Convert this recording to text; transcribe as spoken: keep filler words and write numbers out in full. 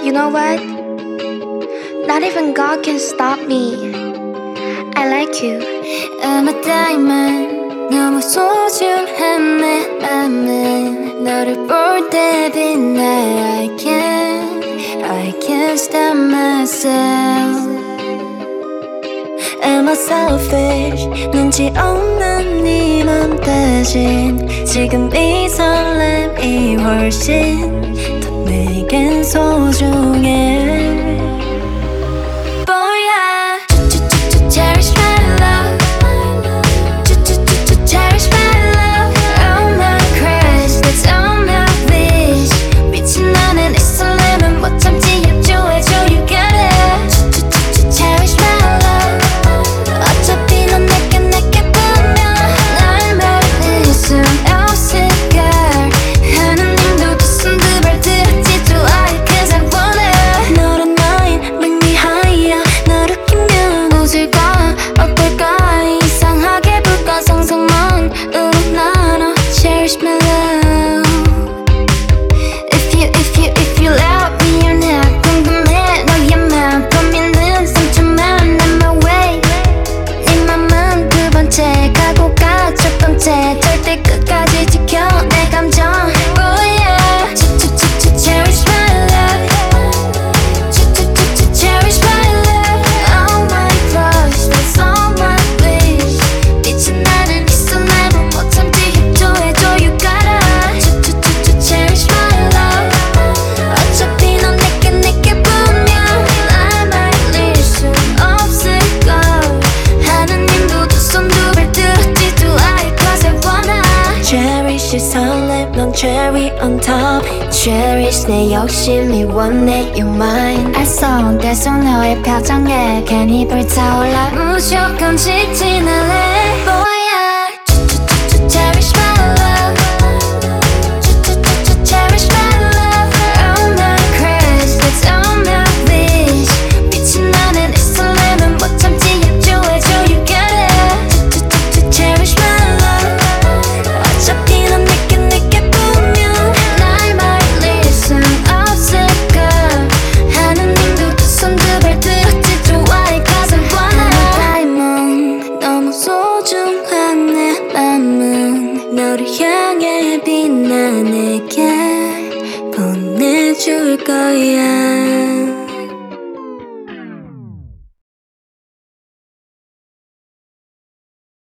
You know what? Not even God can stop me. I like you. I'm a diamond. 너무 소중한 내 맘은 너를 볼 때 빛나. I can't, I can't stop myself. Am I selfish? 눈치 없는 네 맘 대신 지금 이 설렘이 훨씬 더 내겐 소중해. 절대 끝까지 지켜 내 감정. Oh yeah. Cherish my love. Cherish my love. All my flaws, that's all my wish. 미친 나를 있어 날 못 참지 협조해줘. You gotta cherish my love. 어차피 넌 내게 내게 보면 I might leave 순 없을걸. 하느님도 두 손 두 발 들었지도 I Cherish 이 설렘 넌 cherry on top. Cherish 내 욕심이 원해 you're mine. 알쏭 달쏭 너의 표정에 괜히 불타올라. 무조건 직진할래. 뭐야 Cherish my love. Cherish my love. All my crash, that's all my wish. 미친 나는 이 설렘은 못 참지 협조해줘. You gotta cherish my love. 어차피 넌 내게 내게 보면 날 말릴 순 없을걸. 하느님도 두 손 두 발 들었지도 why cause I wanna. I'm a diamond. 너무 소중한 내 맘은 너를 향해 빛나. 내게 보내줄 거야.